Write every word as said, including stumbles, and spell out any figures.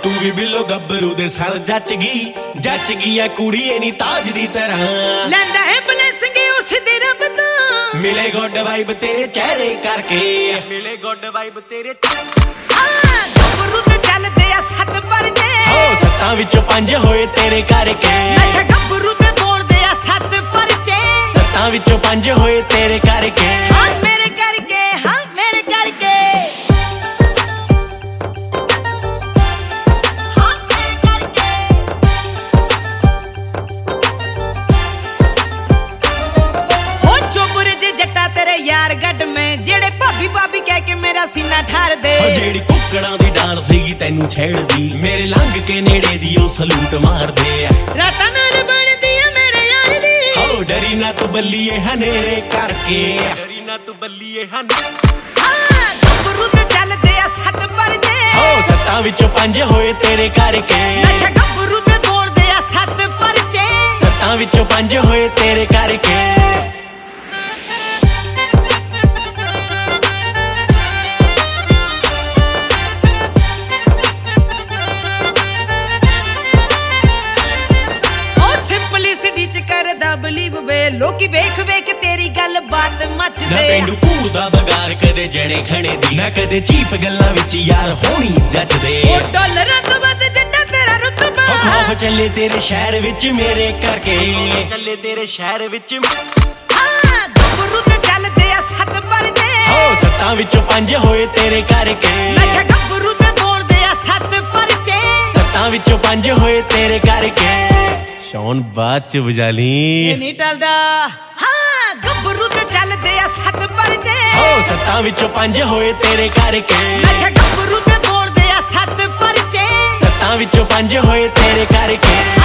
तू भी बिलो गब्बरू दे सर जच गई जच गई है कुड़ी नी ताज दी तरह लैंदा है ब्लेसिंग उस दी रब दा मिले गुड वाइब तेरे चेहरे करके मिले गुड वाइब तेरे गब्बरू ते चलदे आ सत परजे हो सत्तां विचों पंज होए तेरे करके मैं क्या गब्बरू ते बोलदे आ सत परजे सत्तां विचों पंज होए तेरे करके हां मेरे करके हां मेरे करके यार गड में जेड़े भाभी भाभी कह के मेरा सीना ठार दे जेड़ी कुकड़ां दी डांस सीगी तैनू छेड़दी मेरे लंघ के नेड़े दी ओ सलूट मार दे रातां नाल बनदी है मेरे यार दी हो डरी ना तू बल्लीए हनेरे करके डरी ना तू बल्लीए हनेरे हां गब्बरू ते चलदे आ सत परजे हो सत्तां विचों पंज होए तेरे करके मैं क्या गब्बरू ते बोलदे आ सत परजे सत्तां विचों पंज होए तेरे करके ਬਲੀਵ ਵੇ ਲੋਕੀ ਵੇਖ ਵੇਖ ਤੇਰੀ ਗੱਲ ਬਾਤ ਮੱਚਦੇ ਨਾ ਪਿੰਡੂ ਘੂਰਦਾ ਬਗਾਰ ਕਦੇ ਜਣੇ ਖਣੇ ਦੀ ਨਾ ਕਦੇ ਚੀਪ ਗੱਲਾਂ ਵਿੱਚ ਯਾਰ ਹੋਣੀ ਜੱਜਦੇ ਉਹ ਡਾਲਰਾਂ ਤੋਂ ਵੱਧ ਜੱਟਾ ਤੇਰਾ ਰੁਤਬਾ ਉਹ ਖੌਫ ਚੱਲੇ ਤੇਰੇ ਸ਼ਹਿਰ ਵਿੱਚ ਮੇਰੇ ਕਰਕੇ ਚੱਲੇ ਤੇਰੇ ਸ਼ਹਿਰ ਵਿੱਚ ਹਾਂ ਗબ્ਬਰੂ ਤੇ ਚੱਲਦੇ ਆ ਸੱਤ ਪਰਜੇ ਹੋ ਸੱਤਾਂ ਵਿੱਚੋਂ ਪੰਜ ਹੋਏ ਤੇਰੇ ਕਰਕੇ ਮੈਂ ਕਿਹਾ ਗબ્ਬਰੂ ਤੇ ਬੋਲਦੇ ਆ ਸੱਤ ਪਰਜੇ ਸੱਤਾਂ ਵਿੱਚੋਂ ਪੰਜ ਹੋਏ ਤੇਰੇ ਕਰਕੇ शौन बाद च बुझा ली ये नहीं टलदा हाँ गब्बरू ते चलदे आ सत परजे हो सत्तां विचों पंज होए तेरे करके मैं क्या गब्बरू ते बोलदे आ सत परजे सत्तां विचों पंज होए तेरे करके